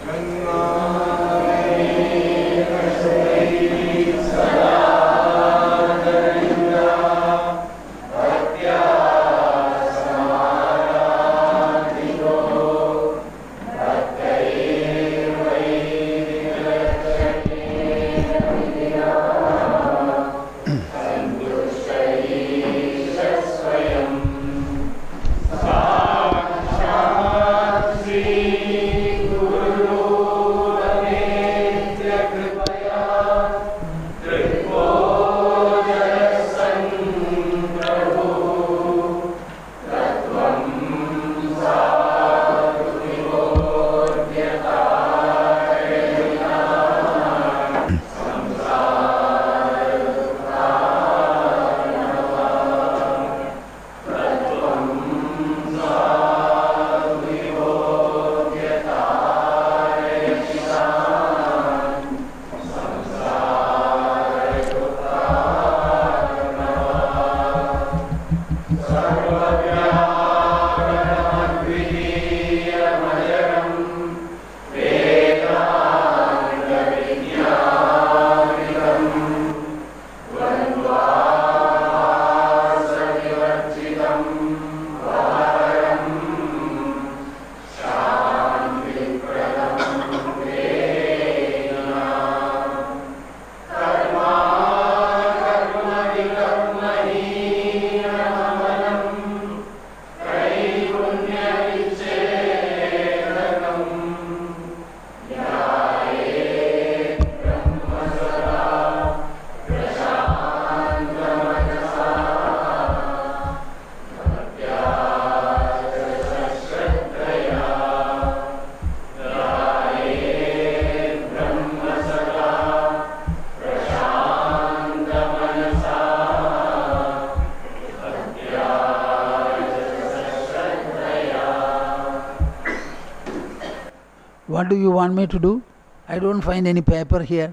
What do you want me to do? I don't find any paper here.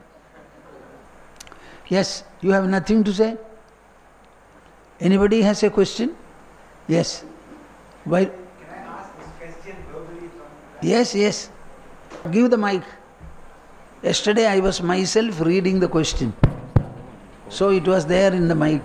Yes, you have nothing to say? Anybody has a question? Yes. Why? Can I ask this question verbally from... Yes, yes. Give the mic. Yesterday I was myself reading the question. So it was there in the mic.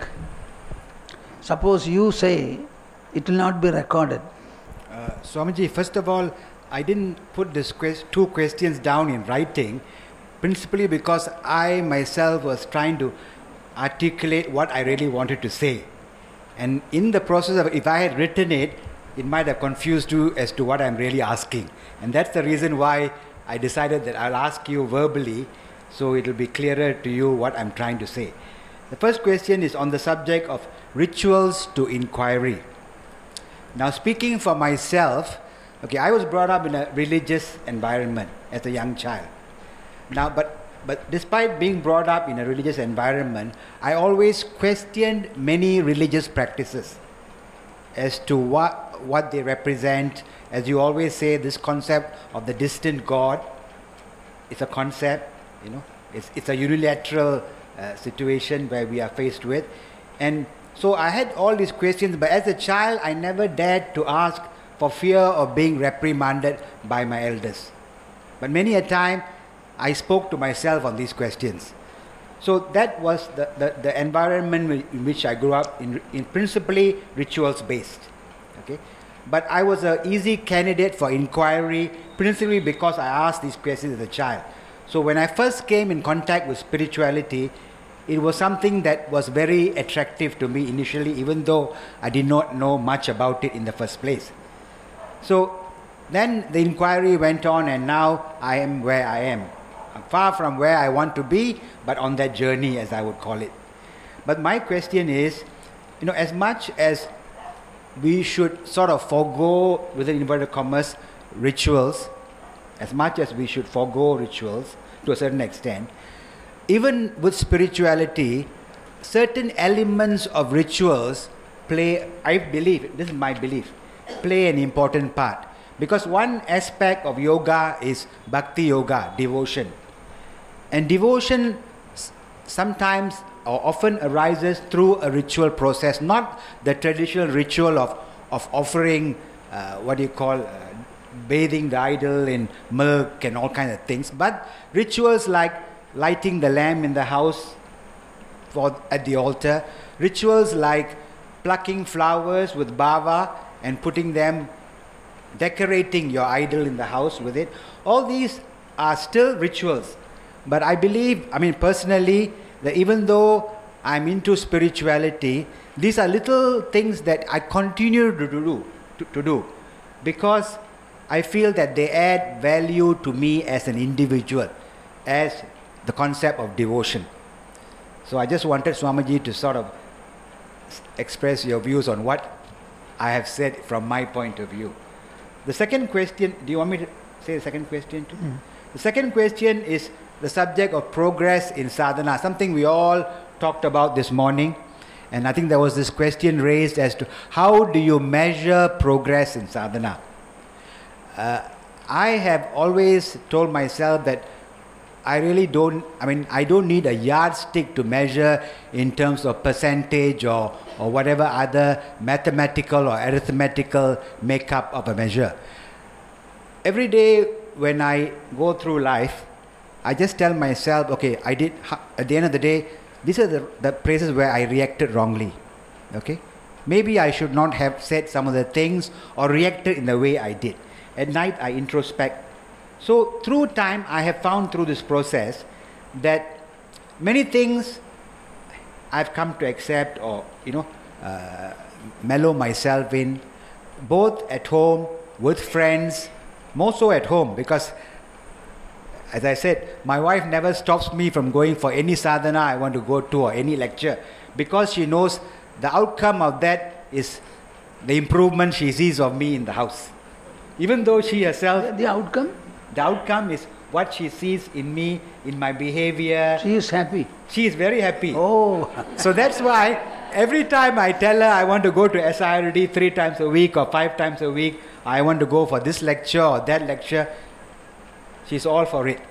Suppose you say, it will not be recorded. Swamiji, first of all, I didn't put these two questions down in writing, principally because I myself was trying to articulate what I really wanted to say. And in the process of, if I had written it, it might have confused you as to what I'm really asking. And that's the reason why I decided that I'll ask you verbally, so it'll be clearer to you what I'm trying to say. The first question is on the subject of rituals to inquiry. Now, speaking for myself, okay, I was brought up in a religious environment as a young child. Now, but despite being brought up in a religious environment, I always questioned many religious practices as to what they represent. As you always say, this concept of the distant God, it's a concept, it's a unilateral situation where we are faced with. And so I had all these questions, but as a child, I never dared to ask for fear of being reprimanded by my elders. But many a time, I spoke to myself on these questions. So that was the environment in which I grew up, in principally rituals based. Okay? But I was an easy candidate for inquiry, principally because I asked these questions as a child. So when I first came in contact with spirituality, it was something that was very attractive to me initially, even though I did not know much about it in the first place. So then the inquiry went on, and now I am where I am. I'm far from where I want to be, but on that journey, as I would call it. But my question is, as much as we should sort of forego, within inverted commas, rituals, as much as we should forego rituals to a certain extent, even with spirituality, certain elements of rituals play, I believe, this is my belief, play an important part. Because one aspect of yoga is bhakti yoga, devotion. And devotion sometimes or often arises through a ritual process, not the traditional ritual of offering, bathing the idol in milk and all kinds of things. But rituals like lighting the lamp in the house at the altar, rituals like plucking flowers with bava and putting them, decorating your idol in the house with it, all these are still rituals. But I believe, personally, that even though I'm into spirituality, these are little things that I continue to do because I feel that they add value to me as an individual, as the concept of devotion. So I just wanted Swamiji to sort of express your views on what I have said from my point of view. The second question, do you want me to say the second question too? The second question is the subject of progress in sadhana, something we all talked about this morning. And I think there was this question raised as to how do you measure progress in sadhana? I have always told myself that I don't need a yardstick to measure in terms of percentage or whatever other mathematical or arithmetical makeup of a measure. Every day when I go through life, I just tell myself, okay, at the end of the day, these are the places where I reacted wrongly. Okay? Maybe I should not have said some of the things or reacted in the way I did. At night, I introspect. So through time, I have found through this process that many things I've come to accept or, mellow myself in, both at home, with friends, more so at home, because as I said, my wife never stops me from going for any sadhana I want to go to or any lecture, because she knows the outcome of that is the improvement she sees of me in the house. Even though she herself... The outcome? The outcome is what she sees in me, in my behavior. She is happy. She is very happy. Oh. So that's why every time I tell her I want to go to SIRD 3 times a week or 5 times a week, I want to go for this lecture or that lecture, she's all for it.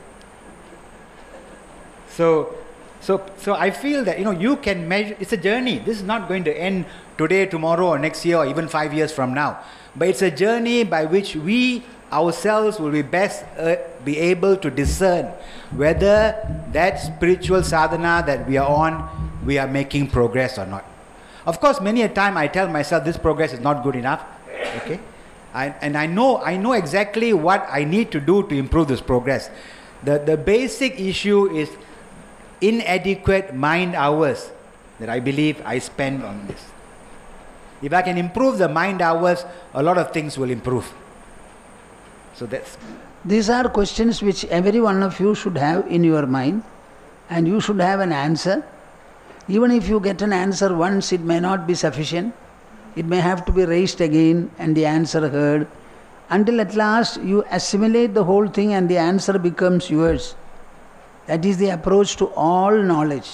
So I feel that, you can measure, it's a journey. This is not going to end today, tomorrow or next year or even 5 years from now. But it's a journey by which we ourselves will be best be able to discern whether that spiritual sadhana that we are on, we are making progress or not. Of course, many a time I tell myself this progress is not good enough. Okay? And I know exactly what I need to do to improve this progress. The basic issue is inadequate mind hours that I believe I spend on this. If I can improve the mind hours, a lot of things will improve. So these are questions which every one of you should have in your mind, and you should have an answer. Even if you get an answer once, it may not be sufficient. It may have to be raised again and the answer heard, until at last you assimilate the whole thing and the answer becomes yours. That is the approach to all knowledge.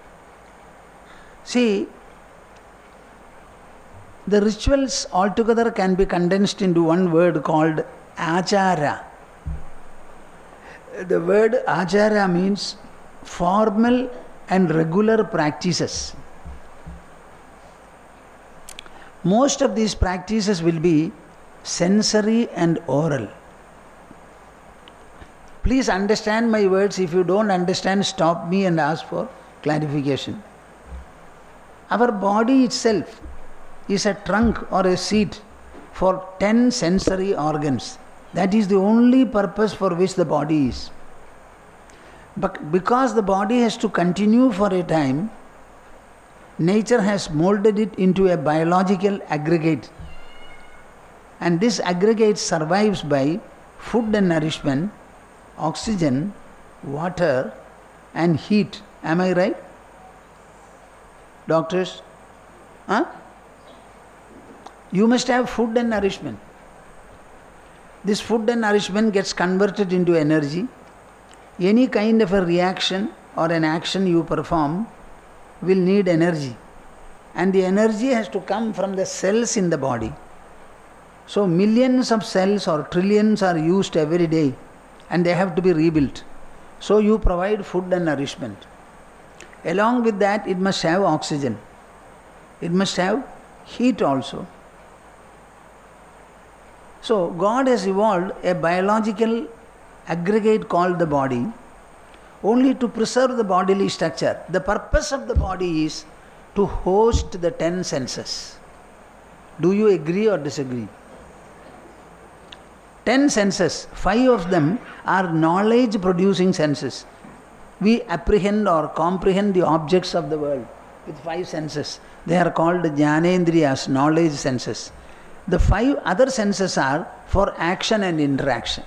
See, the rituals altogether can be condensed into one word called achara. The word achara means formal and regular practices. Most of these practices will be sensory and oral. Please understand my words. If you don't understand, stop me and ask for clarification. Our body itself is a trunk or a seat for 10 sensory organs. That is the only purpose for which the body is. But because the body has to continue for a time, nature has molded it into a biological aggregate. And this aggregate survives by food and nourishment, oxygen, water and heat. Am I right? Doctors? Huh? You must have food and nourishment. This food and nourishment gets converted into energy. Any kind of a reaction or an action you perform will need energy. And the energy has to come from the cells in the body. So millions of cells or trillions are used every day and they have to be rebuilt. So you provide food and nourishment. Along with that, it must have oxygen. It must have heat also. So God has evolved a biological aggregate called the body only to preserve the bodily structure. The purpose of the body is to host the 10 senses. Do you agree or disagree? 10 senses, 5 of them are knowledge producing senses. We apprehend or comprehend the objects of the world with 5 senses. They are called Jnanendriyas, knowledge senses. The 5 other senses are for action and interaction.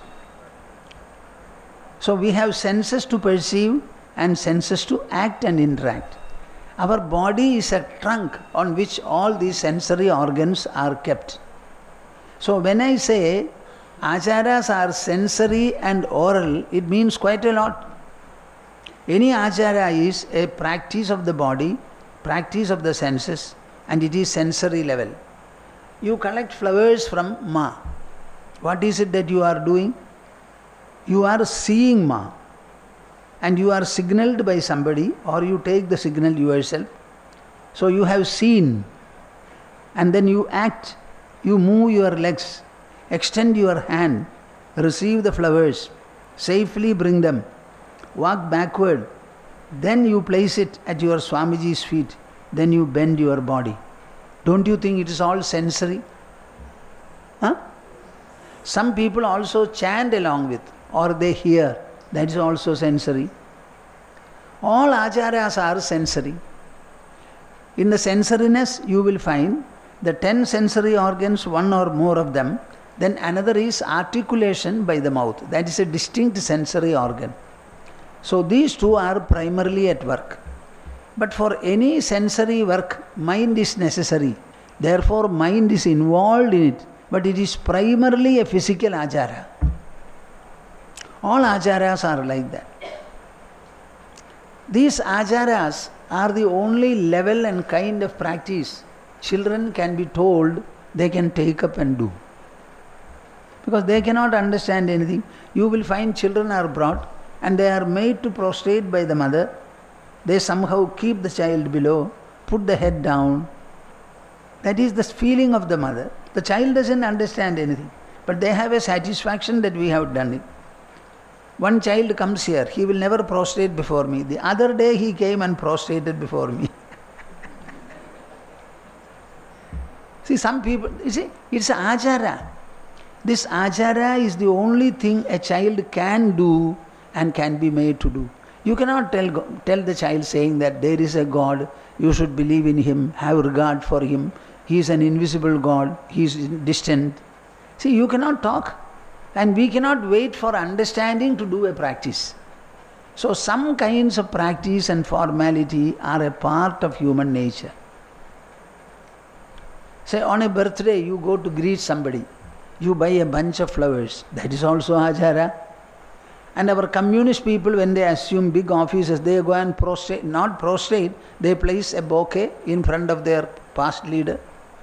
So we have senses to perceive and senses to act and interact. Our body is a trunk on which all these sensory organs are kept. So when I say acharas are sensory and oral, it means quite a lot. Any acharya is a practice of the body, practice of the senses, and it is sensory level. You collect flowers from Ma. What is it that you are doing? You are seeing Ma, and you are signaled by somebody, or you take the signal yourself. So you have seen, and then you act, you move your legs, extend your hand, receive the flowers, safely bring them, walk backward, then you place it at your Swamiji's feet, then you bend your body. Don't you think it is all sensory? Huh? Some people also chant along with, or they hear, that is also sensory. All acharyas are sensory. In the sensoriness you will find the 10 sensory organs, one or more of them. Then another is articulation by the mouth. That is a distinct sensory organ. So these two are primarily at work. But for any sensory work, mind is necessary. Therefore mind is involved in it. But it is primarily a physical acharya. All acharyas are like that. These acharyas are the only level and kind of practice children can be told they can take up and do. Because they cannot understand anything. You will find children are brought and they are made to prostrate by the mother. They somehow keep the child below, put the head down. That is the feeling of the mother. The child doesn't understand anything. But they have a satisfaction that we have done it. One child comes here, he will never prostrate before me. The other day he came and prostrated before me. See, some people, you see, it's acharya. This acharya is the only thing a child can do and can be made to do. You cannot tell the child saying that there is a God, you should believe in Him, have regard for Him, He is an invisible God, He is distant. See, you cannot talk. And we cannot wait for understanding to do a practice. So some kinds of practice and formality are a part of human nature. Say on a birthday you go to greet somebody, you buy a bunch of flowers, that is also acharya. And our communist people, when they assume big offices, they go and prostrate, not prostrate, they place a bouquet in front of their past leader.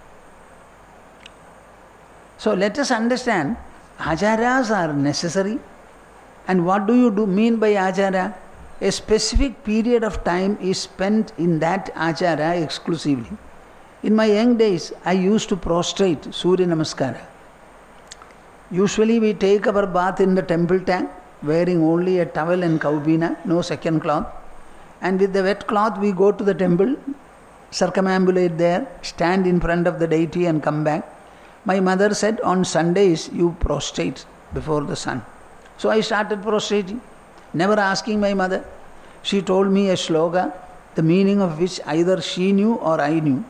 So let us understand, acharyas are necessary. And what do you mean by acharya? A specific period of time is spent in that acharya exclusively. In my young days, I used to prostrate Surya Namaskara. Usually we take our bath in the temple tank, wearing only a towel and kaubina, no second cloth. And with the wet cloth we go to the temple, circumambulate there, stand in front of the deity and come back. My mother said, on Sundays you prostrate before the sun. So I started prostrating, never asking my mother. She told me a shloka, the meaning of which either she knew or I knew.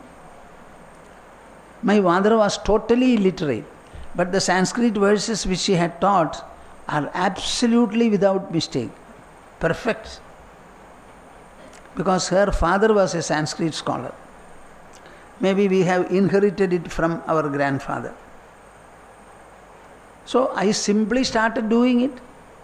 My mother was totally illiterate, but the Sanskrit verses which she had taught are absolutely without mistake, perfect. Because her father was a Sanskrit scholar. Maybe we have inherited it from our grandfather. So I simply started doing it.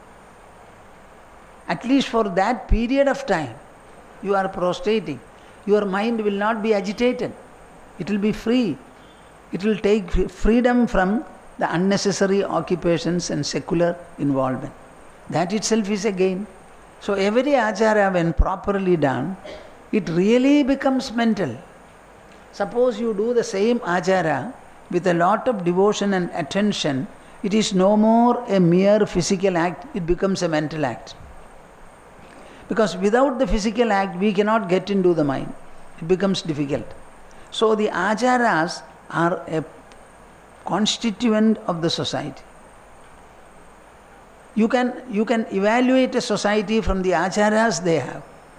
At least for that period of time, you are prostrating. Your mind will not be agitated. It will be free. It will take freedom from the unnecessary occupations and secular involvement. That itself is a gain. So every acharya, when properly done, it really becomes mental. Suppose you do the same acharya with a lot of devotion and attention, it is no more a mere physical act, it becomes a mental act. Because without the physical act, we cannot get into the mind. It becomes difficult. So the acharas are a constituent of the society. You can evaluate a society from the acharas they have.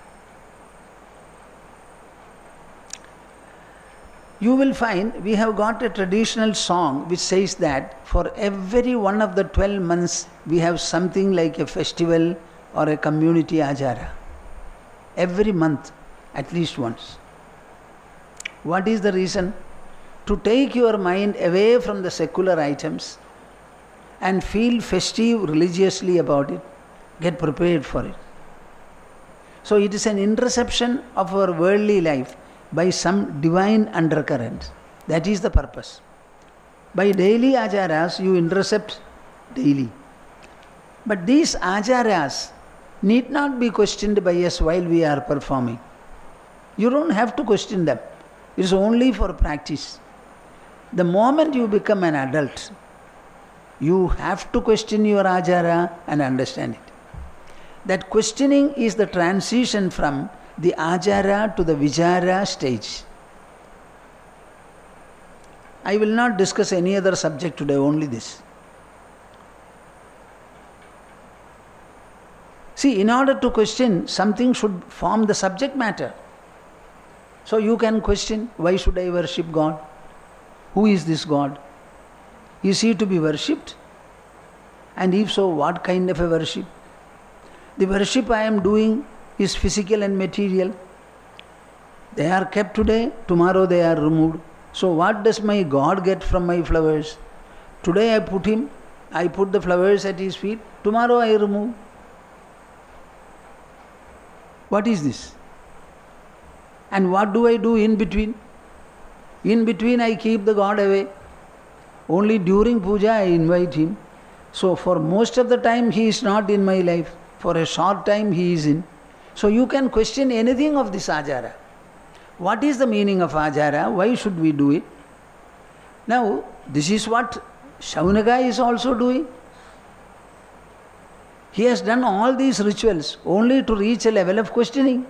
You will find we have got a traditional song which says that for every one of the 12 months we have something like a festival or a community achara. Every month, at least once. What is the reason? To take your mind away from the secular items and feel festive religiously about it, get prepared for it. So it is an interception of our worldly life by some divine undercurrent. That is the purpose. By daily acharas, you intercept daily. But these acharas need not be questioned by us while we are performing. You don't have to question them. It is only for practice. The moment you become an adult, you have to question your achara and understand it. That questioning is the transition from the achara to the vichara stage. I will not discuss any other subject today, only this. See, in order to question, something should form the subject matter. So you can question, why should I worship God? Who is this God? Is he to be worshipped? And if so, what kind of a worship? The worship I am doing is physical and material. They are kept today, tomorrow they are removed. So what does my God get from my flowers? Today I put the flowers at his feet, tomorrow I remove. What is this? And what do I do in between? In between I keep the God away. Only during puja I invite him. So for most of the time he is not in my life. For a short time he is in. So you can question anything of this achara. What is the meaning of achara? Why should we do it? Now, this is what Shaunaka is also doing. He has done all these rituals only to reach a level of questioning.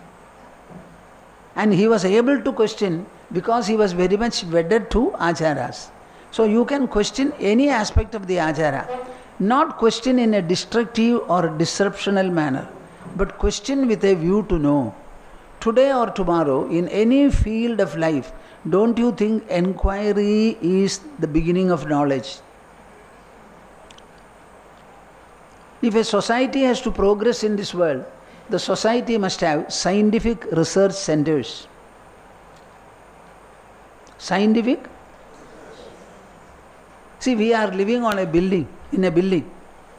And he was able to question because he was very much wedded to acharas. So you can question any aspect of the achara. Not question in a destructive or disruptional manner, but question with a view to know. Today or tomorrow, in any field of life, don't you think enquiry is the beginning of knowledge? If a society has to progress in this world, the society must have scientific research centers. Scientific? See, we are living on a building, in a building.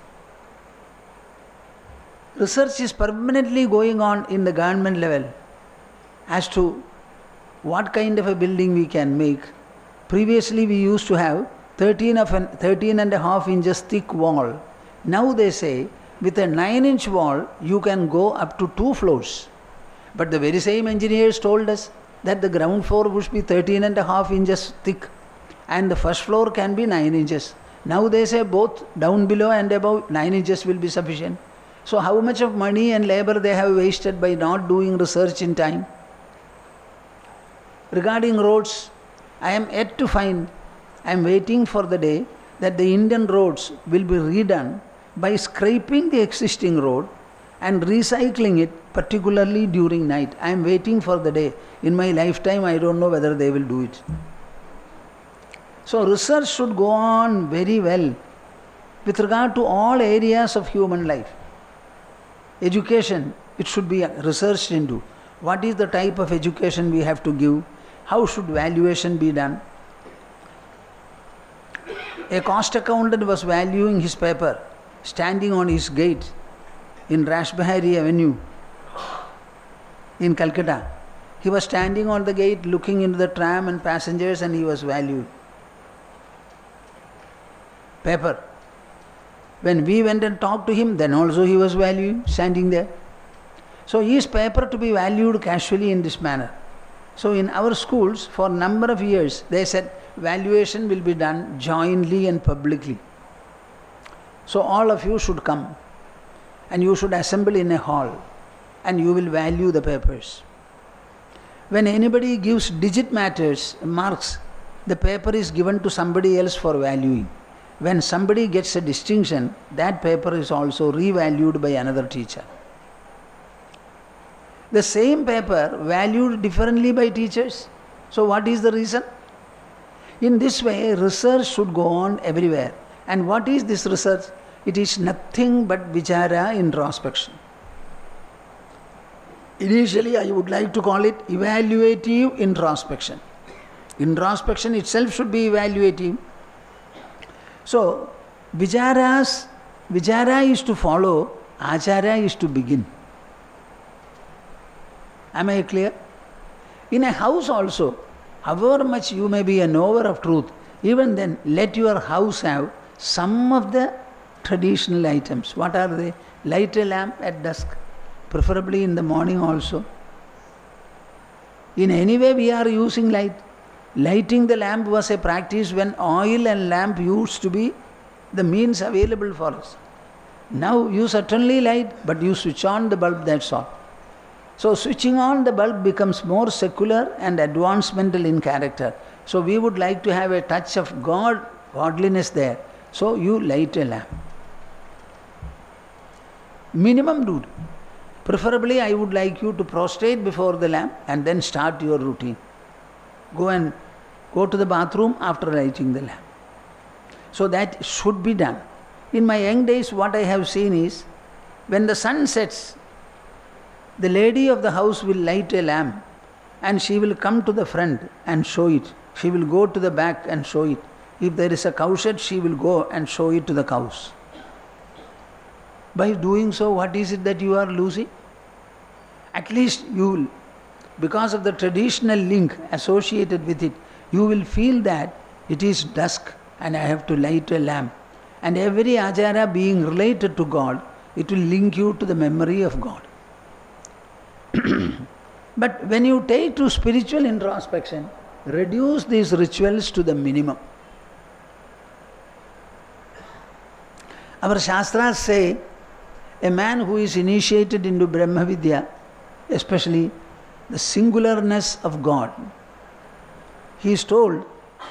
Research is permanently going on in the government level as to what kind of a building we can make. Previously we used to have 13 and a half inches thick wall. Now they say with a 9-inch wall you can go up to 2 floors. But the very same engineers told us that the ground floor should be 13 and a half inches thick and the first floor can be 9 inches. Now they say both down below and above 9 inches will be sufficient. So how much of money and labor they have wasted by not doing research in time? Regarding roads, I am yet to find, I am waiting for the day that the Indian roads will be redone by scraping the existing road and recycling it, particularly during night. I am waiting for the day. In my lifetime, I don't know whether they will do it. So research should go on very well with regard to all areas of human life. Education, it should be researched into. What is the type of education we have to give? How should valuation be done? A cost accountant was valuing his paper, standing on his gate in Rashbihari Avenue in Calcutta. He was standing on the gate looking into the tram and passengers and he was valued. Paper. When we went and talked to him, then also he was valued, standing there. So is paper to be valued casually in this manner? So in our schools, for a number of years, they said, valuation will be done jointly and publicly. So all of you should come and you should assemble in a hall and you will value the papers. When anybody gives digit matters, marks, the paper is given to somebody else for valuing. When somebody gets a distinction, that paper is also revalued by another teacher. The same paper valued differently by teachers. So what is the reason? In this way, research should go on everywhere. And what is this research? It is nothing but vichara, introspection. Initially, I would like to call it evaluative introspection. Introspection itself should be evaluative. So, vichara is to follow, achara is to begin. Am I clear? In a house also, however much you may be a knower of truth, even then let your house have some of the traditional items. What are they? Light a lamp at dusk, preferably in the morning also. In any way we are using light. Lighting the lamp was a practice when oil and lamp used to be the means available for us. Now you certainly light, but you switch on the bulb, that's all. So switching on the bulb becomes more secular and advancemental in character. So we would like to have a touch of godliness there. So you light a lamp. Minimum dude. Preferably I would like you to prostrate before the lamp and then start your routine. Go to the bathroom after lighting the lamp. So that should be done. In my young days, what I have seen is, when the sun sets, the lady of the house will light a lamp and she will come to the front and show it. She will go to the back and show it. If there is a cowshed, she will go and show it to the cows. By doing so, what is it that you are losing? At least you will, because of the traditional link associated with it, you will feel that it is dusk and I have to light a lamp. And every achara being related to God, it will link you to the memory of God. But when you take to spiritual introspection, reduce these rituals to the minimum. Our Shastras say, a man who is initiated into Brahma Vidya, especially the singularness of God, he is told,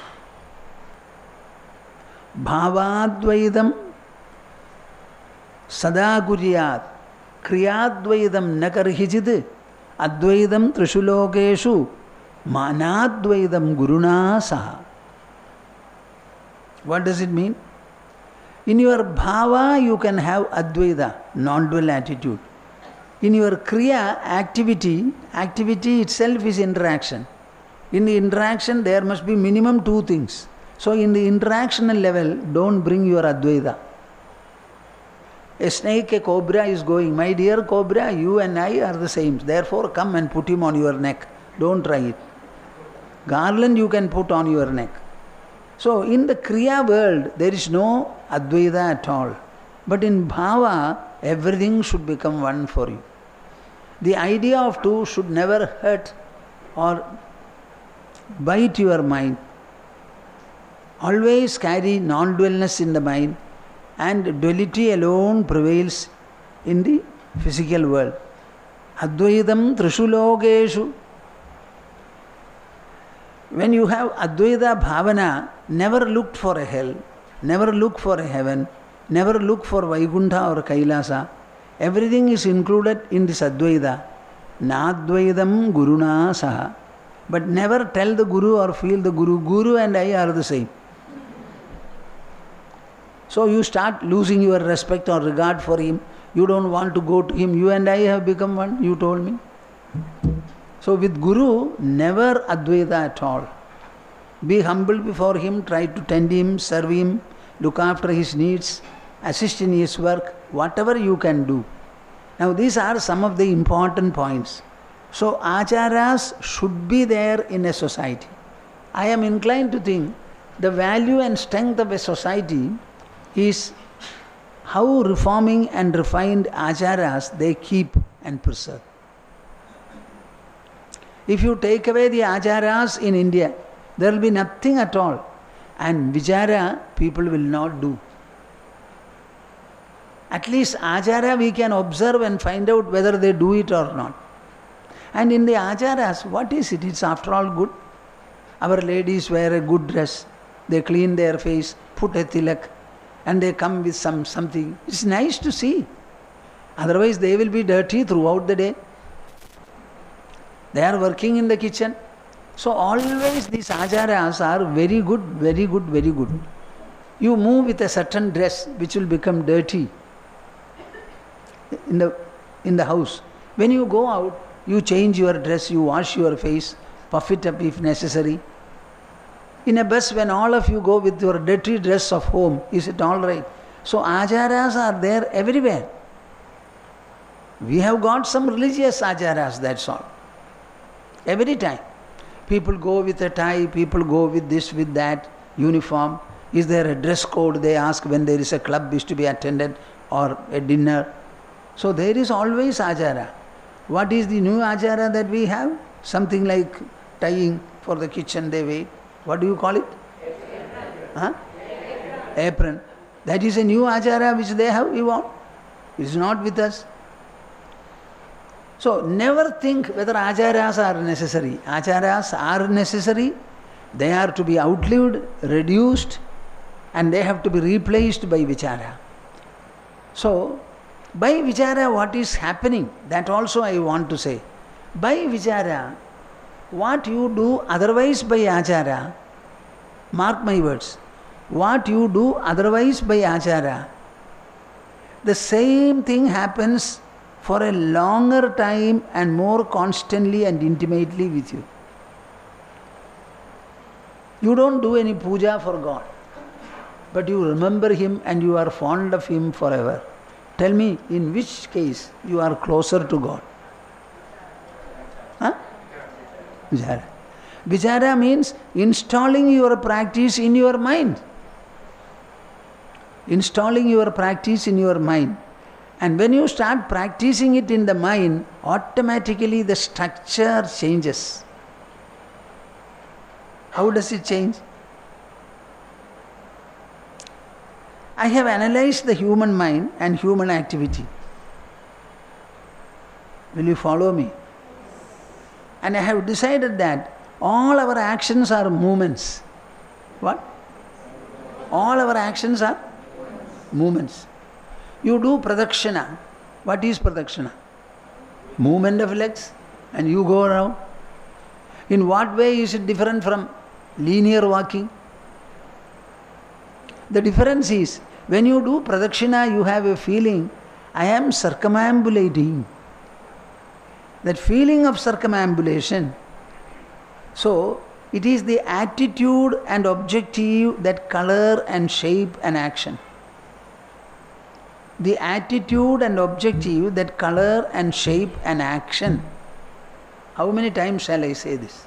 Bhavadvaidam sada guryat kriyadvaidam nakarhijid advaidam trishulokeshu manadvaidam guruna saha. What does it mean? In your bhava you can have advaita, non-dual attitude. In your kriya, activity itself is interaction. In the interaction there must be minimum two things. So in the interactional level, don't bring your advaita. A snake, a cobra is going, my dear cobra, you and I are the same. Therefore come and put him on your neck. Don't try it. Garland you can put on your neck. So in the kriya world, there is no advaita at all. But in bhava, everything should become one for you. The idea of two should never hurt or bite your mind. Always carry non-dualness in the mind, and duality alone prevails in the physical world. Advaitam trishulogeshu. When you have Advaita Bhavana, never look for a hell, never look for a heaven, never look for Vaikuntha or Kailasa. Everything is included in this Advaita. Nadvaitam Guruna Saha. But never tell the Guru or feel the Guru. Guru and I are the same. So you start losing your respect or regard for him. You don't want to go to him. You and I have become one, you told me. So with Guru, never Advaita at all. Be humble before him, try to tend him, serve him, look after his needs, assist in his work, whatever you can do. Now these are some of the important points. So acharas should be there in a society. I am inclined to think the value and strength of a society is how reforming and refined acharas they keep and preserve. If you take away the acharas in India, There will be nothing at all. And vichara people will not do. At least achara we can observe and find out whether they do it or not. And in the acharas, what is it? It's after all good. Our ladies wear a good dress. They clean their face, put a tilak, and they come with something. It's nice to see. Otherwise they will be dirty throughout the day. They are working in the kitchen. So always these acharas are very good, very good, very good. You move with a certain dress which will become dirty in the house. When you go out, you change your dress, you wash your face, puff it up if necessary. In a bus, when all of you go with your dirty dress of home, is it all right? So acharas are there everywhere. We have got some religious acharas, that's all. Every time. People go with a tie, people go with this, with that, uniform. Is there a dress code? They ask when there is a club is to be attended or a dinner. So there is always achara. What is the new achara that we have? Something like tying for the kitchen they wait. What do you call it? Huh? Apron. That is a new achara which they have evolved. It is not with us. So never think whether acharas are necessary. Acharas are necessary. They are to be outlived, reduced, and they have to be replaced by vichara. So, by vichara what is happening, that also I want to say. By vichara, what you do otherwise by achara, mark my words, what you do otherwise by achara, the same thing happens for a longer time and more constantly and intimately with you. You don't do any puja for God, but you remember Him and you are fond of Him forever. Tell me, in which case you are closer to God? Huh? Vichara. Vichara means installing your practice in your mind. Installing your practice in your mind. And when you start practicing it in the mind, automatically the structure changes. How does it change? I have analyzed the human mind and human activity. Will you follow me? And I have decided that all our actions are movements. What? All our actions are movements. You do pradakshina. What is pradakshina? Movement of legs, and you go around. In what way is it different from linear walking? The difference is, when you do pradakshina, you have a feeling, I am circumambulating. That feeling of circumambulation. So, it is the attitude and objective that color and shape an action. The attitude and objective that color and shape an action. How many times shall I say this?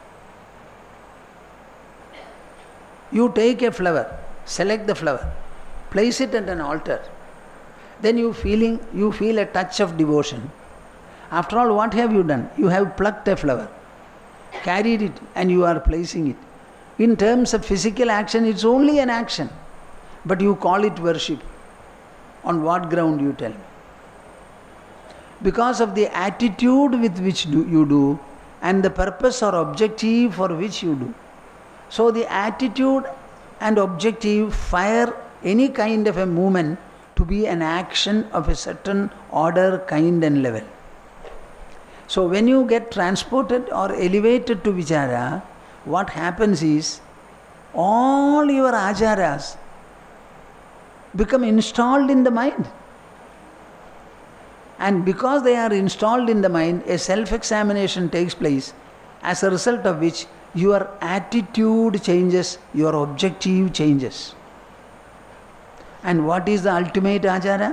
You take a flower, select the flower, place it at an altar. Then you feel a touch of devotion. After all, what have you done? You have plucked a flower, carried it, and you are placing it. In terms of physical action, it's only an action, but you call it worship. On what ground, you tell me? Because of the attitude with which you do and the purpose or objective for which you do. So the attitude and objective fire any kind of a movement to be an action of a certain order, kind and level. So when you get transported or elevated to vichara, what happens is all your acharas become installed in the mind. And because they are installed in the mind, a self-examination takes place, as a result of which your attitude changes, your objective changes. And what is the ultimate achara?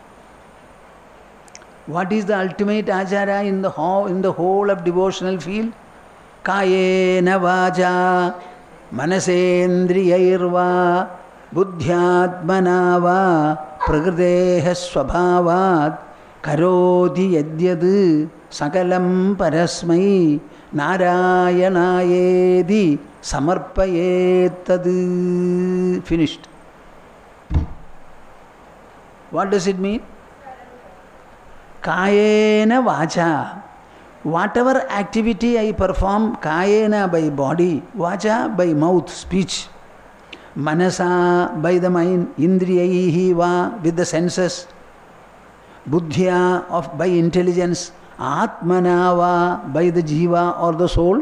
What is the ultimate achara in the whole of devotional field? Kayena vacha manasendriyairva buddhyatmana va prakriteha svabhavat karoti yadyad sakalam parasmai narayanaayedi samarpayetad. Finished. What does it mean? Kayena vacha. Whatever activity I perform, kayena by body, vacha by mouth, speech, manasa by the mind, indriyaihi va with the senses, buddhya of by intelligence, atmana va by the jiva or the soul,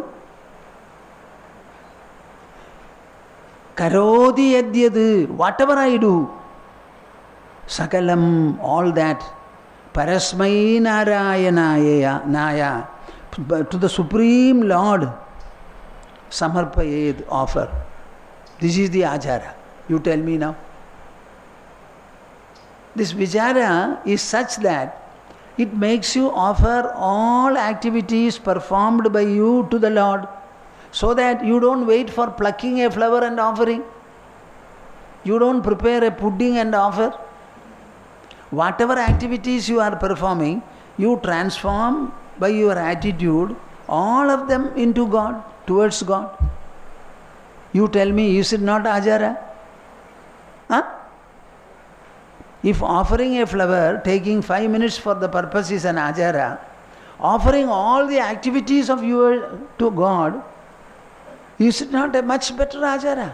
karodi yadyad, whatever I do, sakalam, all that, parasmai narayanaya, to the Supreme Lord, samarpayed, offer. This is the achara. You tell me now. This vichara is such that it makes you offer all activities performed by you to the Lord, so that you don't wait for plucking a flower and offering. You don't prepare a pudding and offer. Whatever activities you are performing, you transform by your attitude all of them into God, towards God. You tell me, is it not achara? Huh? If offering a flower, taking 5 minutes for the purpose is an achara, offering all the activities of your to God, is it not a much better achara?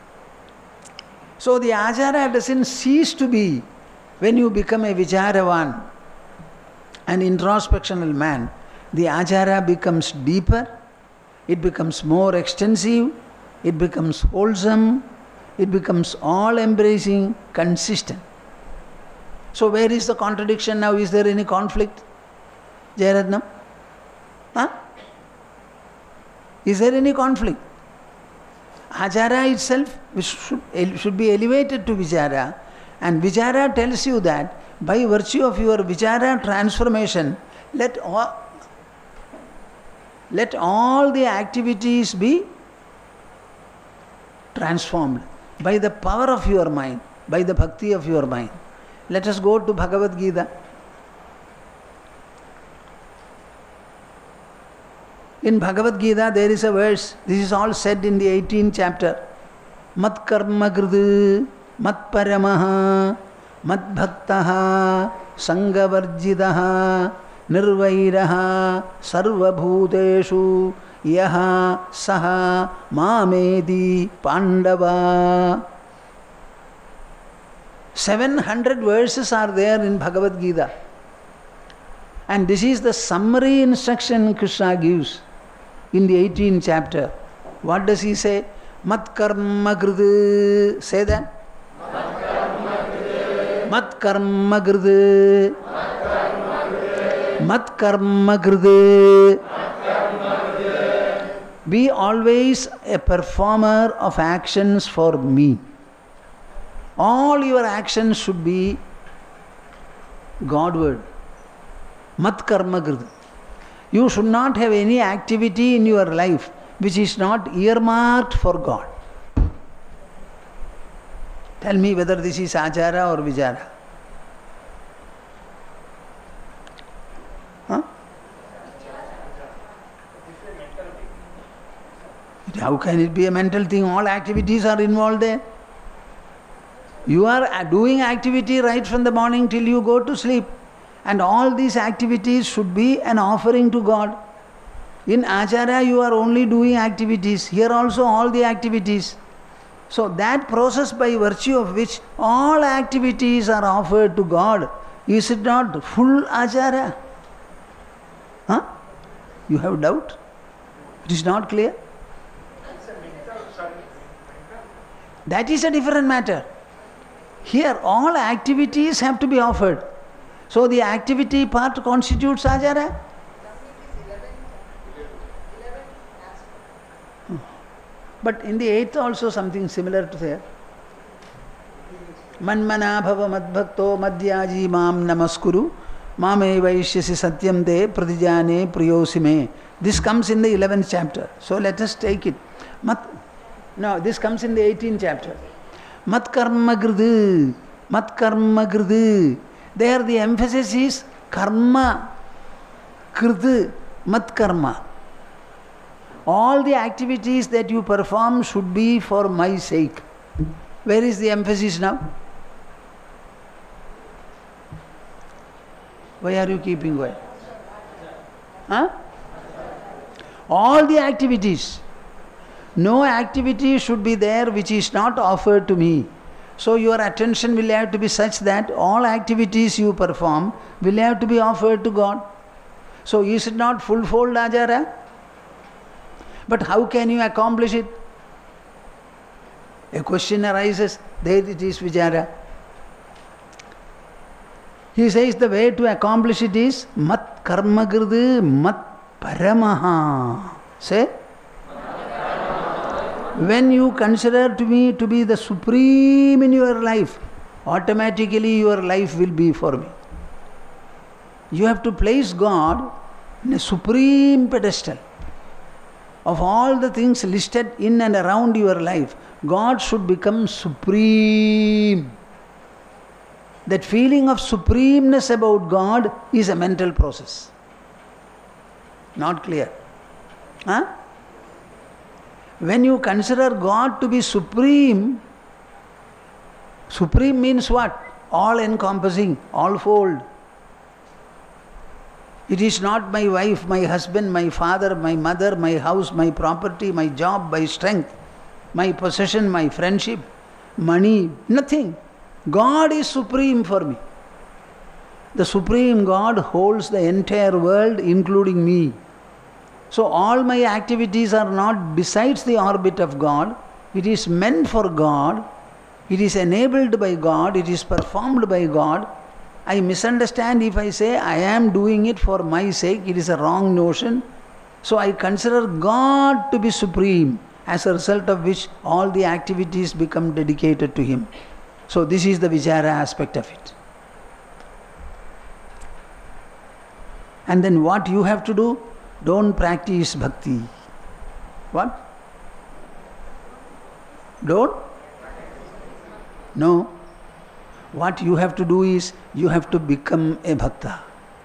So the achara doesn't cease to be when you become a vicharavan, an introspectional man. The achara becomes deeper, it becomes more extensive, it becomes wholesome, it becomes all-embracing, consistent. So where is the contradiction now? Is there any conflict? Jayaratnam? Huh? Is there any conflict? Achara itself should be elevated to vichara, and vichara tells you that by virtue of your vichara transformation, let all the activities be transformed by the power of your mind, by the bhakti of your mind. Let us go to Bhagavad Gita. In Bhagavad Gita there is a verse, this is all said in the 18th chapter. Mat karma kridu, mat paramaha, mat bhaktaha, sangavarjidaha, nirvairaha, sarvabhuteshu, yaha saha mamedi pandava. 700 verses are there in Bhagavad Gita. And this is the summary instruction Krishna gives in the 18th chapter. What does he say? Mat karma kridu. Say that. Mat karma kridu. Mat karma kridu. Be always a performer of actions for me. All your actions should be Godward. Mat karma kridu. You should not have any activity in your life which is not earmarked for God. Tell me whether this is achara or vichara. Huh? How can it be a mental thing? All activities are involved there. You are doing activity right from the morning till you go to sleep. And all these activities should be an offering to God. In achara you are only doing activities. Here also all the activities. So that process by virtue of which all activities are offered to God, is it not full achara? Huh? You have doubt? It is not clear? That is a different matter. Here all activities have to be offered. So the activity part constitutes achara. But in the 8th also something similar to there. Manmana bhava madbhakto madhyaji mam namaskuru mame vaishyasi satyam de pratijane priyosime. This comes in the 11th chapter. So let us take it. No, this comes in the 18th chapter. Mat karma kridu. Mat karma kridu. There the emphasis is karma, kridu, mat karma. All the activities that you perform should be for my sake. Where is the emphasis now? Why are you keeping quiet? Huh? All the activities. No activity should be there which is not offered to me. So your attention will have to be such that all activities you perform will have to be offered to God. So is it not full-fold ajara? But how can you accomplish it? A question arises, there it is vichara. He says the way to accomplish it is mat karma girdu mat paramaha. Say? When you consider to me to be the supreme in your life, automatically your life will be for me. You have to place God in a supreme pedestal. Of all the things listed in and around your life, God should become supreme. That feeling of supremeness about God is a mental process. Not clear? Huh? When you consider God to be supreme, supreme means what? All encompassing, all fold. It is not my wife, my husband, my father, my mother, my house, my property, my job, my strength, my possession, my friendship, money, nothing. God is supreme for me. The supreme God holds the entire world, including me. So all my activities are not besides the orbit of God. It is meant for God. It is enabled by God. It is performed by God. I misunderstand if I say I am doing it for my sake. It is a wrong notion. So I consider God to be supreme, as a result of which all the activities become dedicated to Him. So this is the vichara aspect of it. And then what you have to do? Don't practice bhakti. What? Don't? No. What you have to do is, you have to become a bhakta.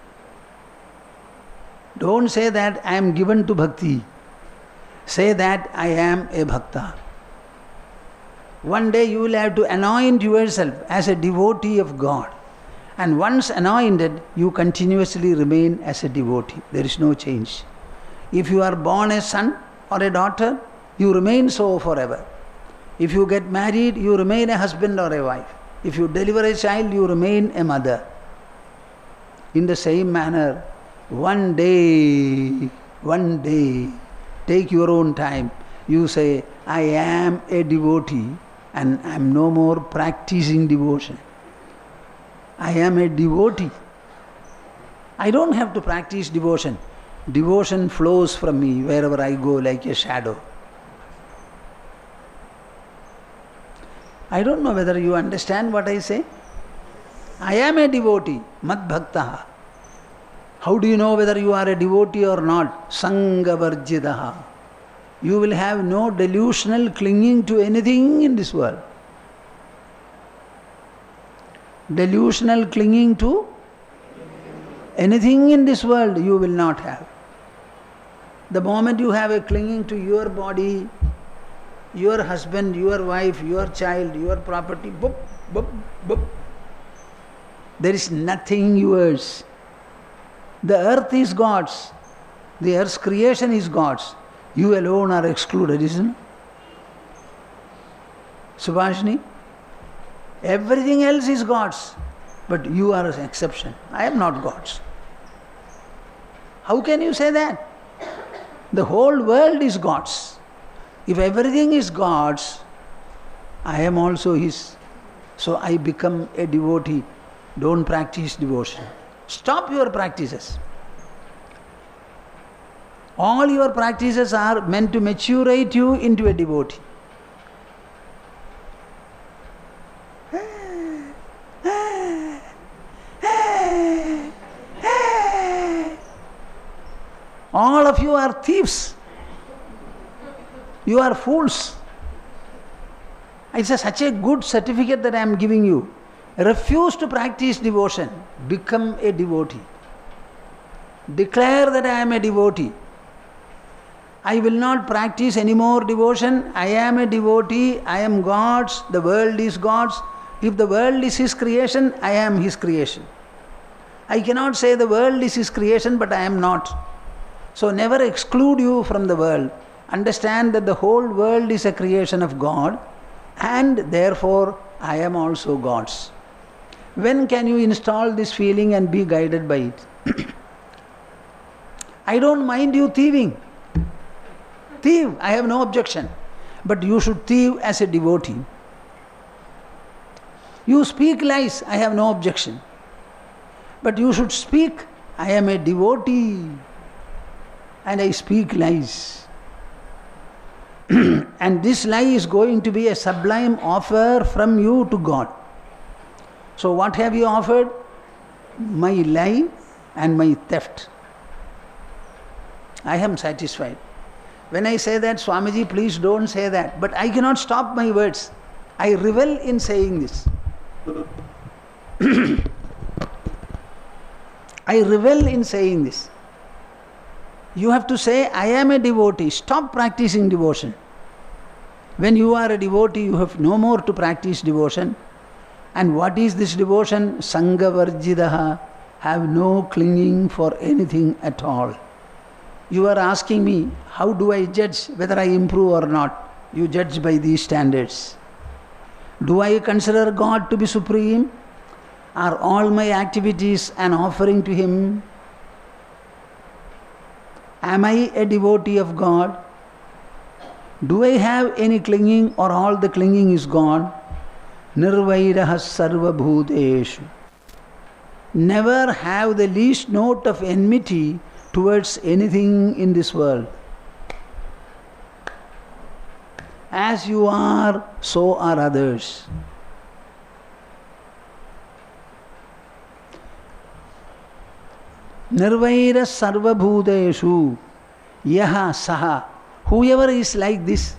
Don't say that I am given to bhakti. Say that I am a bhakta. One day you will have to anoint yourself as a devotee of God. And once anointed, you continuously remain as a devotee. There is no change. If you are born a son or a daughter, you remain so forever. If you get married, you remain a husband or a wife. If you deliver a child, you remain a mother. In the same manner, one day, take your own time. You say, I am a devotee and I am no more practicing devotion. I am a devotee. I don't have to practice devotion. Devotion flows from me wherever I go like a shadow. I don't know whether you understand what I say. I am a devotee, mad bhaktaha. How do you know whether you are a devotee or not? Sangha varjidaha. You will have no delusional clinging to anything in this world. Delusional clinging to anything in this world you will not have. The moment you have a clinging to your body, your husband, your wife, your child, your property, boop, boop, boop. There is nothing yours. The earth is God's. The earth's creation is God's. You alone are excluded, isn't it? Subhashini? Everything else is God's. But you are an exception. I am not God's. How can you say that? The whole world is God's. If everything is God's, I am also His. So I become a devotee. Don't practice devotion. Stop your practices. All your practices are meant to maturate you into a devotee. All of you are thieves. You are fools. It's such a good certificate that I am giving you. Refuse to practice devotion. Become a devotee. Declare that I am a devotee. I will not practice any more devotion. I am a devotee. I am God's. The world is God's. If the world is His creation, I am His creation. I cannot say the world is His creation, but I am not. So never exclude you from the world. Understand that the whole world is a creation of God, and therefore I am also God's. When can you install this feeling and be guided by it? I don't mind you thieving. Thieve, I have no objection. But you should thieve as a devotee. You speak lies, I have no objection. But you should speak, I am a devotee and I speak lies. And this lie is going to be a sublime offer from you to God. So what have you offered? My lie and my theft. I am satisfied. When I say that, Swamiji, please don't say that. But I cannot stop my words. I revel in saying this. I revel in saying this. You have to say, I am a devotee. Stop practicing devotion. When you are a devotee, you have no more to practice devotion. And what is this devotion? Sanghavarjidaha. Have no clinging for anything at all. You are asking me, how do I judge whether I improve or not? You judge by these standards. Do I consider God to be supreme? Are all my activities an offering to Him? Am I a devotee of God? Do I have any clinging or all the clinging is gone? Nirvairaha sarva bhuteshu. Never have the least note of enmity towards anything in this world. As you are, so are others. Nirvaira sarva bhuteshu yaha saha. Whoever is like this,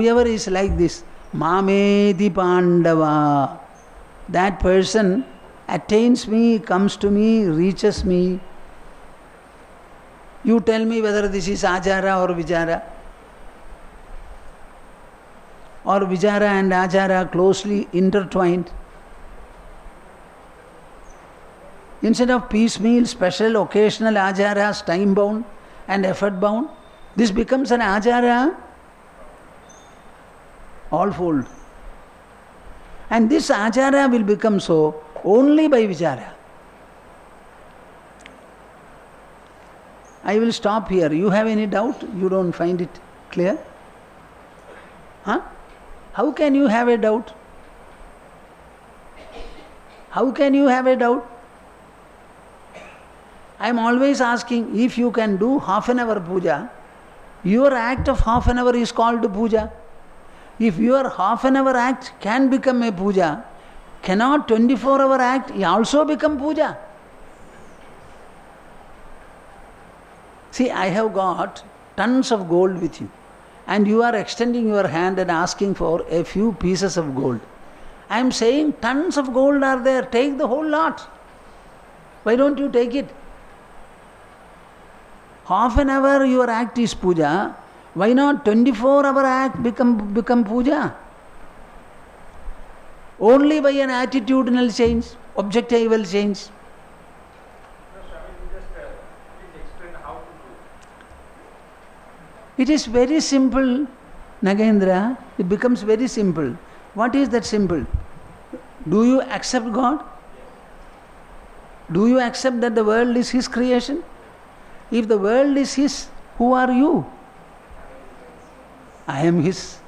mameti pandava, that person attains me, comes to me, reaches me. You tell me whether this is achara or vichara. Or vichara and achara closely intertwined. Instead of piecemeal, special, occasional acharas, time-bound and effort-bound, this becomes an achara all-fold. And this achara will become so only by vichara. I will stop here. You have any doubt? You don't find it clear? Huh? How can you have a doubt? How can you have a doubt? I am always asking, if you can do half an hour puja, your act of half an hour is called puja. If your half an hour act can become a puja, cannot 24-hour act also become puja? See, I have got tons of gold with you, and you are extending your hand and asking for a few pieces of gold. I am saying tons of gold are there, take the whole lot. Why don't you take it? Half an hour your act is puja, why not 24-hour act become puja? Only by an attitudinal change, objectival change. It is very simple, Nagendra. It becomes very simple. What is that simple? Do you accept God? Do you accept that the world is His creation? If the world is His, who are you? I am His.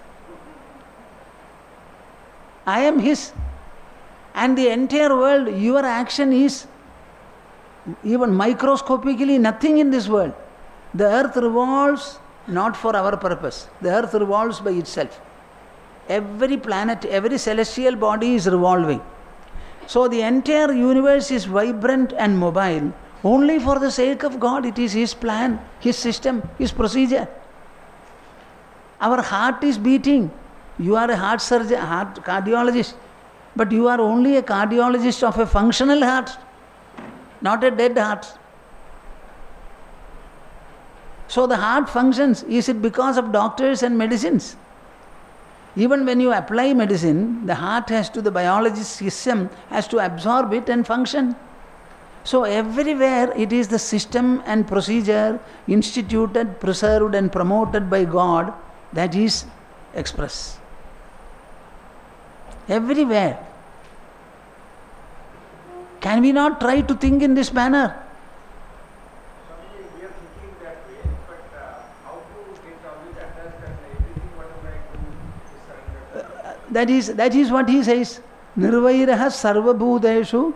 I am His. And the entire world, your action is even microscopically nothing in this world. The earth revolves not for our purpose. The earth revolves by itself. Every planet, every celestial body is revolving. So the entire universe is vibrant and mobile only for the sake of God. It is His plan, His system, His procedure. Our heart is beating. You are a heart surgeon, heart cardiologist, but you are only a cardiologist of a functional heart, not a dead heart. So the heart functions. Is it because of doctors and medicines? Even when you apply medicine, the heart has to, the biology system has to absorb it and function. So everywhere it is the system and procedure instituted, preserved and promoted by God that is expressed. Everywhere. Can we not try to think in this manner? We are thinking that way, but how to get all this attached and everything whatever I do is surrender? That is what he says. Nirvairaha sarvabhudeshu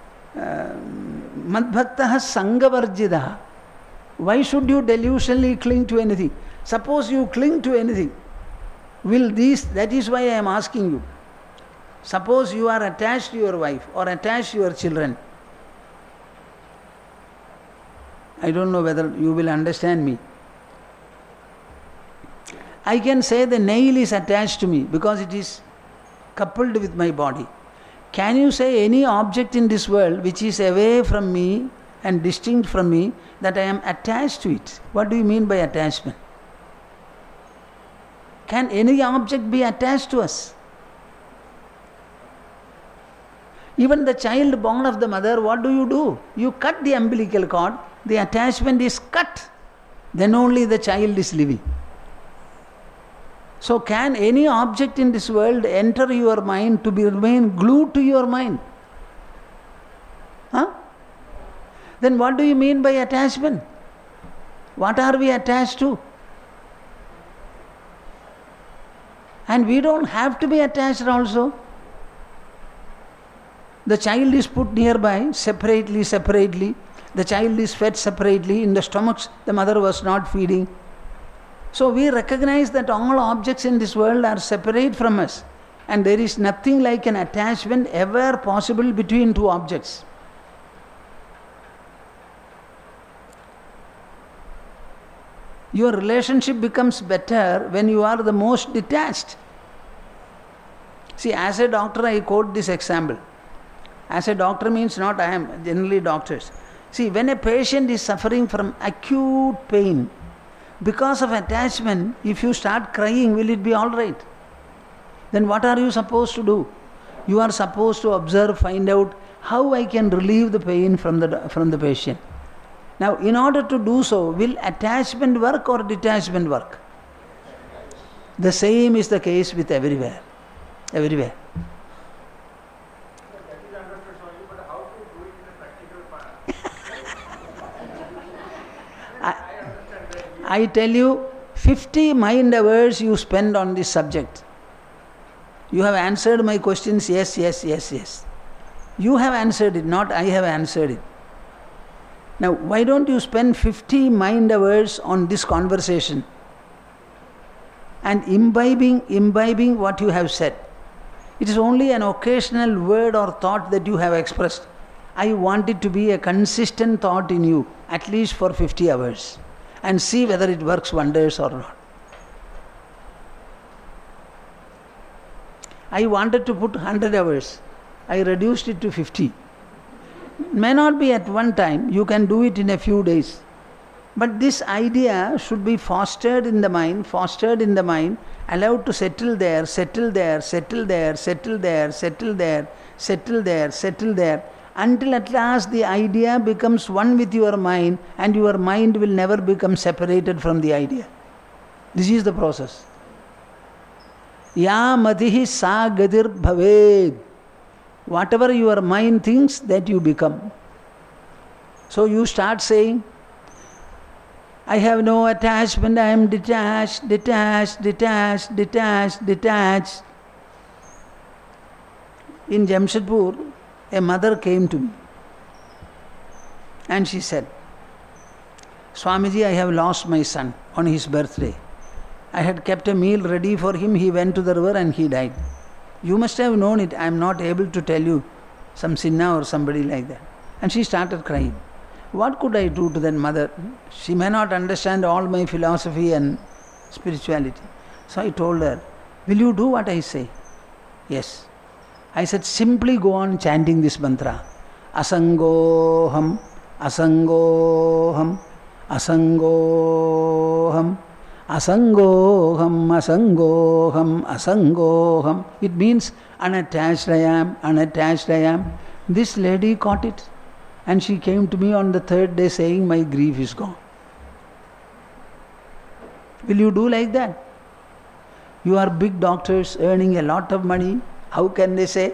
madbhaktaha sangavarjidaha. Why should you delusionally cling to anything? Suppose you cling to anything, will these, that is why I am asking you. Suppose you are attached to your wife or attached to your children. I don't know whether you will understand me. I can say the nail is attached to me because it is coupled with my body. Can you say any object in this world which is away from me and distinct from me that I am attached to it? What do you mean by attachment? Can any object be attached to us? Even the child born of the mother, what do? You cut the umbilical cord, the attachment is cut. Then only the child is living. So can any object in this world enter your mind to remain glued to your mind? Huh? Then what do you mean by attachment? What are we attached to? And we don't have to be attached also. The child is put nearby, separately. The child is fed separately. In the stomachs, the mother was not feeding. So we recognize that all objects in this world are separate from us. And there is nothing like an attachment ever possible between two objects. Your relationship becomes better when you are the most detached. See, as a doctor, I quote this example. As a doctor means not I am, generally doctors. See, when a patient is suffering from acute pain, because of attachment, if you start crying, will it be all right? Then what are you supposed to do? You are supposed to observe, find out how I can relieve the pain from the patient. Now, in order to do so, will attachment work or detachment work? The same is the case with everywhere. Everywhere. That is understood, Swami, but how to do it in a practical manner? I understand that. I tell you, 50 mind hours you spend on this subject. You have answered my questions, yes. You have answered it, not I have answered it. Now, why don't you spend 50 mind hours on this conversation and imbibing what you have said? It is only an occasional word or thought that you have expressed. I want it to be a consistent thought in you, at least for 50 hours, and see whether it works wonders or not. I wanted to put 100 hours. I reduced it to 50. May not be at one time, you can do it in a few days. But this idea should be fostered in the mind, allowed to settle there, until at last the idea becomes one with your mind and your mind will never become separated from the idea. This is the process. Ya matihi sa gadir bhaved. Whatever your mind thinks, that you become. So you start saying, I have no attachment, I am detached. In Jamshedpur, a mother came to me and she said, Swamiji, I have lost my son on his birthday. I had kept a meal ready for him, he went to the river and he died. You must have known it, I am not able to tell you, some Sinna or somebody like that. And she started crying. What could I do to that mother? She may not understand all my philosophy and spirituality. So I told her, will you do what I say? Yes. I said, simply go on chanting this mantra. Asangoham, asangoham, Asangoham, asangoham, asangoham, asangoham. It means unattached I am, unattached I am. This lady caught it and she came to me on the third day saying, my grief is gone. Will you do like that? You are big doctors earning a lot of money. How can they say?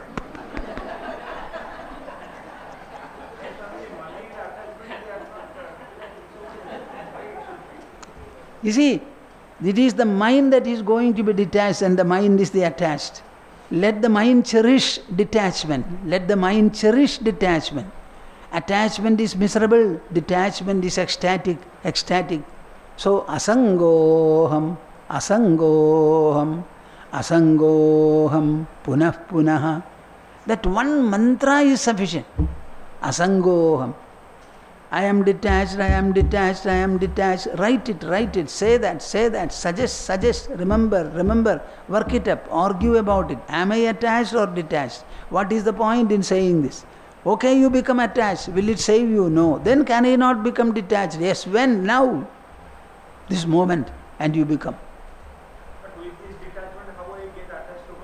You see, it is the mind that is going to be detached and the mind is the attached. Let the mind cherish detachment. Let the mind cherish detachment. Attachment is miserable. Detachment is ecstatic. So, asangoham, asangoham, asangoham, punah punah. That one mantra is sufficient. Asangoham. I am detached, I am detached, I am detached. Write it, say that, suggest, remember, work it up, argue about it. Am I attached or detached? What is the point in saying this? Okay, you become attached. Will it save you? No. Then can I not become detached? Yes. When? Now. This moment. And you become. But with this detachment, how I get attached to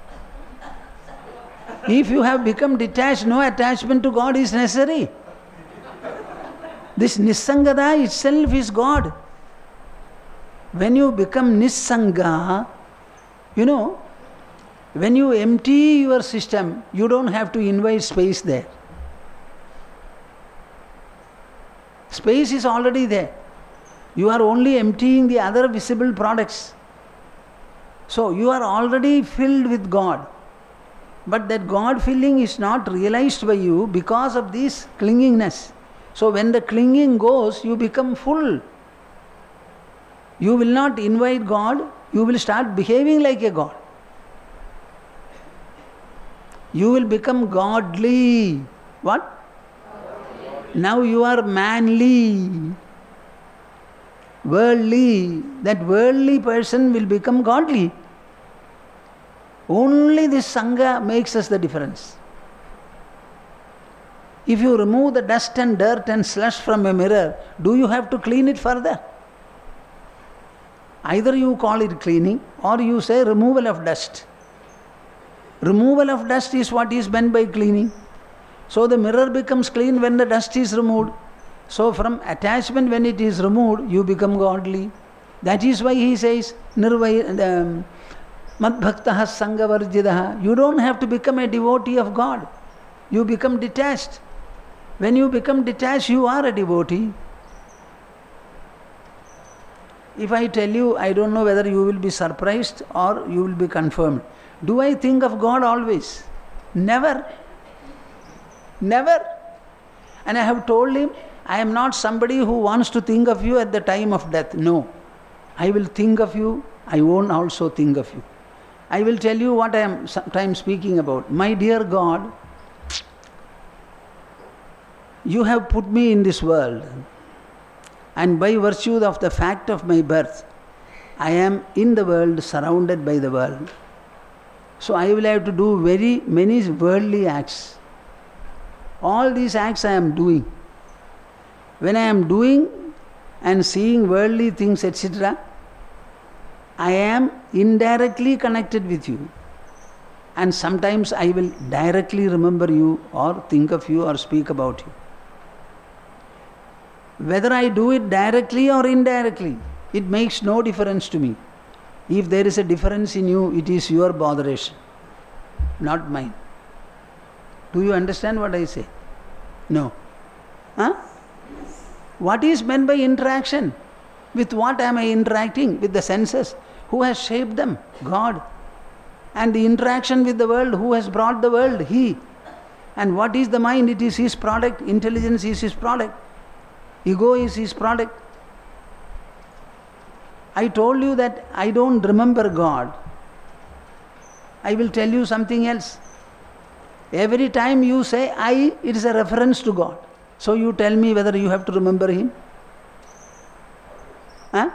God? If you have become detached, no attachment to God is necessary. This Nissangada itself is God. When you become Nissanga, when you empty your system, you don't have to invite space there. Space is already there. You are only emptying the other visible products. So you are already filled with God. But that God filling is not realized by you because of this clingingness. So when the clinging goes, you become full. You will not invite God, you will start behaving like a God. You will become godly. What? Now you are manly, worldly. That worldly person will become godly. Only this Sangha makes us the difference. If you remove the dust and dirt and slush from a mirror, do you have to clean it further? Either you call it cleaning or you say removal of dust. Removal of dust is what is meant by cleaning. So the mirror becomes clean when the dust is removed. So from attachment, when it is removed, you become godly. That is why he says, Madbhaktaha Sangavarjidaha. You don't have to become a devotee of God. You become detached. When you become detached, you are a devotee. If I tell you, I don't know whether you will be surprised or you will be confirmed. Do I think of God always? Never. Never. And I have told him, I am not somebody who wants to think of you at the time of death. No. I will think of you. I won't also think of you. I will tell you what I am sometimes speaking about. My dear God, you have put me in this world, and by virtue of the fact of my birth, I am in the world, surrounded by the world. So I will have to do very many worldly acts. All these acts I am doing. When I am doing and seeing worldly things, etc., I am indirectly connected with you. And sometimes I will directly remember you or think of you or speak about you. Whether I do it directly or indirectly, it makes no difference to me. If there is a difference in you, it is your botheration, not mine. Do you understand what I say? No. Huh? What is meant by interaction? With what am I interacting? With the senses. Who has shaped them? God. And the interaction with the world, who has brought the world? He. And what is the mind? It is his product. Intelligence is his product. Ego is his product. I told you that I don't remember God. I will tell you something else. Every time you say I, it is a reference to God. So you tell me whether you have to remember him. Huh?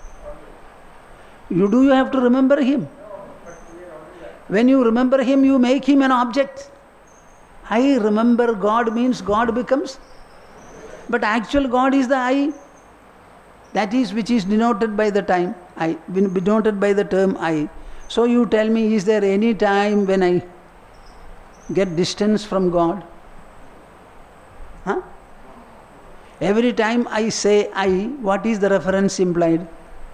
You have to remember him. When you remember him, you make him an object. I remember God means God becomes But actual God is the I. That is which is denoted by the time, I, denoted by the term I. So you tell me, is there any time when I get distance from God? Huh? Every time I say I, what is the reference implied?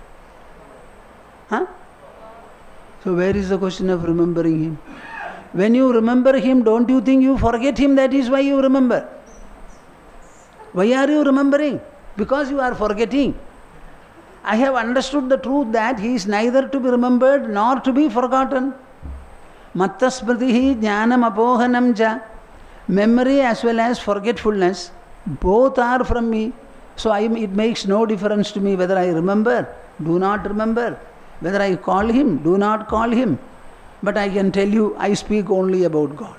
Huh? So where is the question of remembering Him? When you remember Him, don't you think you forget Him? That is why you remember. Why are you remembering? Because you are forgetting. I have understood the truth that He is neither to be remembered nor to be forgotten. Matta smritihi jnanam apohanam cha. Memory as well as forgetfulness, both are from me. So it makes no difference to me whether I remember, do not remember, whether I call Him, do not call Him. But I can tell you, I speak only about God.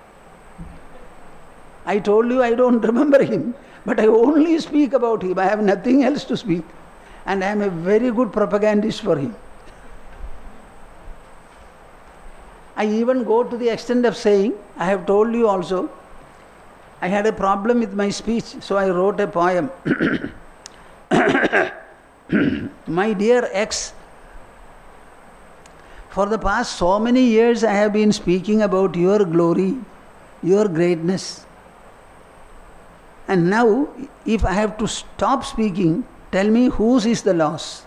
I told you I don't remember Him, but I only speak about Him. I have nothing else to speak. And I am a very good propagandist for Him. I even go to the extent of saying, I have told you also, I had a problem with my speech, so I wrote a poem. My dear ex, for the past so many years I have been speaking about your glory, your greatness. And now, if I have to stop speaking, tell me whose is the loss?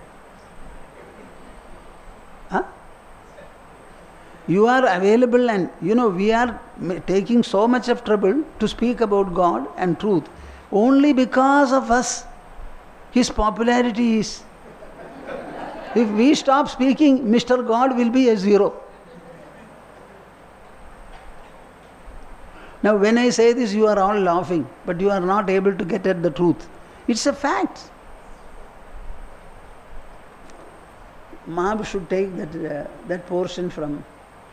Huh? You are available, and we are taking so much of trouble to speak about God and truth. Only because of us, His popularity is. If we stop speaking, Mr. God will be a zero. Now when I say this, you are all laughing, but you are not able to get at the truth. It's a fact. Mahab should take that portion from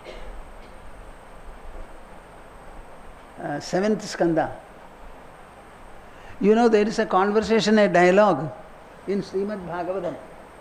7th Skanda. There is a conversation, a dialogue in Srimad Bhagavatam.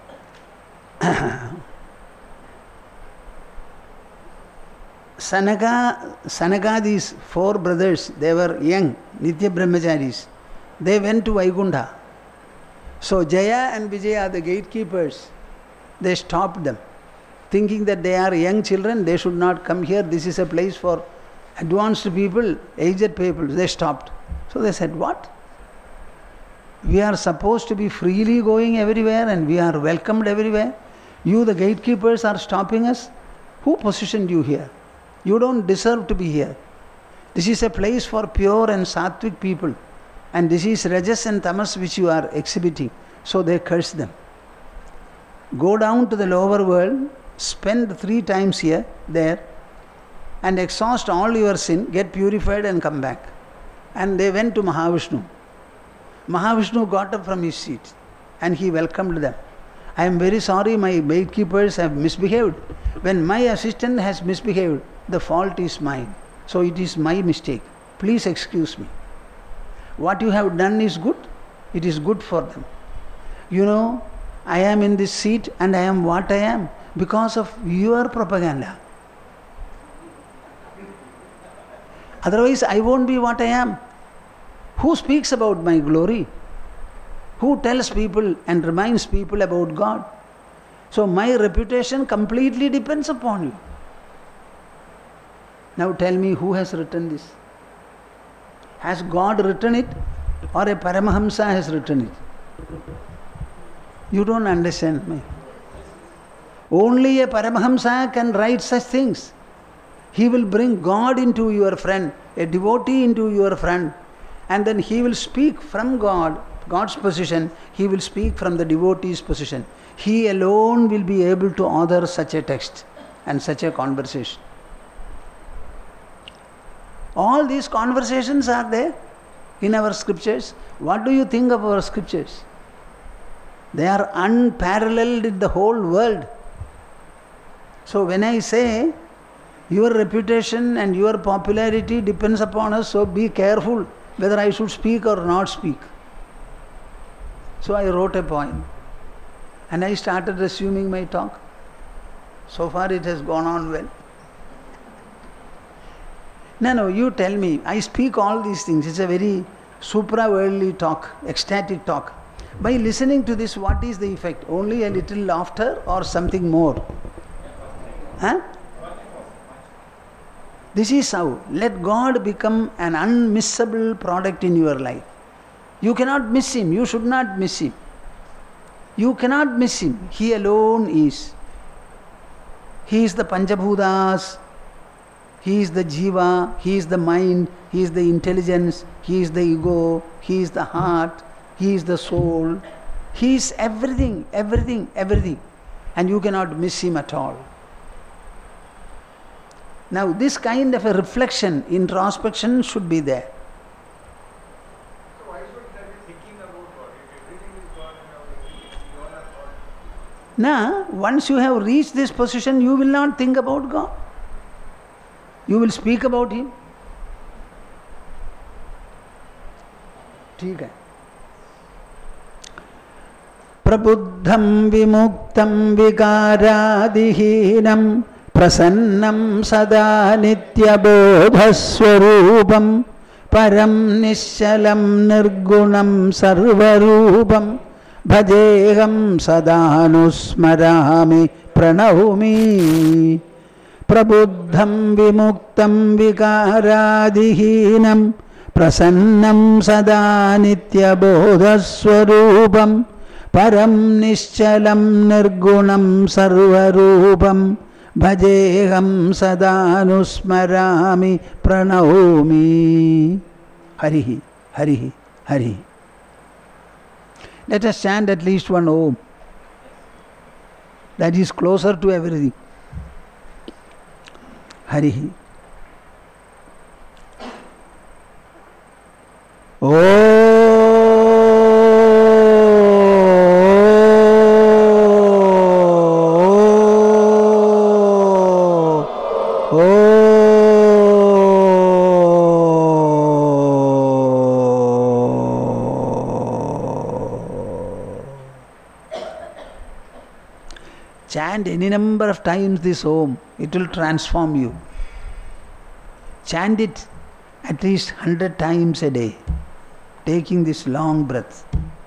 Sanaka, these 4 brothers, they were young, Nitya Brahmacharis. They went to Vaikuntha. So Jaya and Vijaya, the gatekeepers, they stopped them, thinking that they are young children, they should not come here, this is a place for advanced people, aged people. They stopped. So they said, what? We are supposed to be freely going everywhere and we are welcomed everywhere. You, the gatekeepers, are stopping us. Who positioned you here? You don't deserve to be here. This is a place for pure and sattvic people. And this is Rajas and Tamas which you are exhibiting. So they cursed them. Go down to the lower world, spend 3 times here, there, and exhaust all your sin, get purified and come back. And they went to Mahavishnu. Mahavishnu got up from his seat and he welcomed them. I am very sorry, my gatekeepers have misbehaved. When my assistant has misbehaved, the fault is mine. So it is my mistake. Please excuse me. What you have done is good. It is good for them. I am in this seat and I am what I am because of your propaganda. Otherwise, I won't be what I am. Who speaks about my glory? Who tells people and reminds people about God? So my reputation completely depends upon you. Now tell me, who has written this? Has God written it or a Paramahamsa has written it? You don't understand me. Only a Paramahamsa can write such things. He will bring God into your friend, a devotee into your friend, and then he will speak from God's position, he will speak from the devotee's position. He alone will be able to author such a text and such a conversation. All these conversations are there in our scriptures. What do you think of our scriptures? They are unparalleled in the whole world. So when I say your reputation and your popularity depends upon us, so be careful whether I should speak or not speak. So I wrote a poem and I started resuming my talk. So far it has gone on well. No, you tell me. I speak all these things. It's a very supra-worldly talk, ecstatic talk. By listening to this, what is the effect? Only a little laughter or something more? Huh? This is how. Let God become an unmissable product in your life. You cannot miss Him. You should not miss Him. You cannot miss Him. He alone is. He is the Panchabhutas. He is the Jiva. He is the mind. He is the intelligence. He is the ego. He is the heart. He is the soul. He is everything, everything, everything. And you cannot miss Him at all. Now this kind of a reflection, introspection should be there. So why should there be thinking about God? If everything is God and everything, we all are God. Now, once you have reached this position, you will not think about God. You will speak about Him. ठीक है. प्रबुद्धं विमुक्तं विकारादिहीनं प्रसन्नं सदा नित्यबोधस्वरूपं परं निश्चलं निर्गुणं सर्वरूपं भजेऽहं सदानुस्मरामि प्रणौमि. प्रबुद्धं विमुक्तं विकारादिहीनं प्रसन्नं सदा नित्यबोधस्वरूपं परं निश्चलं निर्गुणं सर्वरूपं भजेऽहं सदानुस्मरामि प्रणौमि. हरिः हरिः हरिः. Let us chant at least one Om. That is closer to everything. Harihi. Chant any number of times this Om, it will transform you. Chant it at least 100 times a day, taking this long breath.